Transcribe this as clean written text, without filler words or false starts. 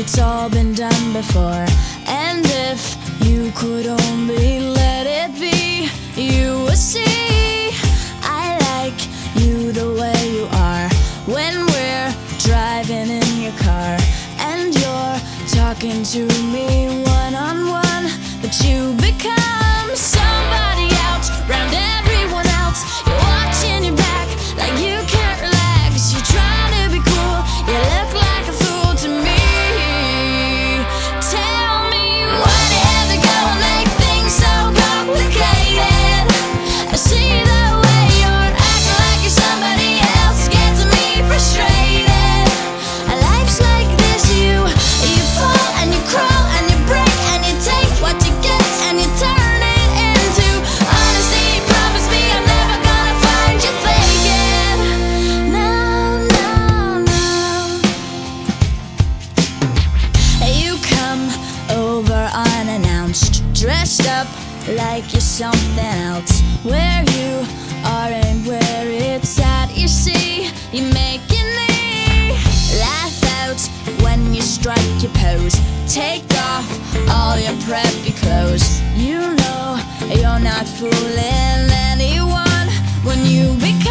it's all been done before. And if you could only let it be, you would see I like you the way you are. When we're driving in your car and you're talking to me one-on-one, but you become somebody else round everyone else. You're watching your back like you can't relax. You're trying to be cool, you look like a fool to me. Tell me why do you have to go and make things so complicated? I see the way you're acting like you're somebody else, gets me frustrated. Life's like this, you fall and you crawl and you break and you take what you get and you turn it into honesty. Promise me I'm never gonna find you faking. No, no, no. You come over unannounced, dressed up like you're something else. Where you are and where it's at, you see, you're making me laugh out when you strike your pose. Take off all your preppy clothes. You know you're not fooling anyone when you become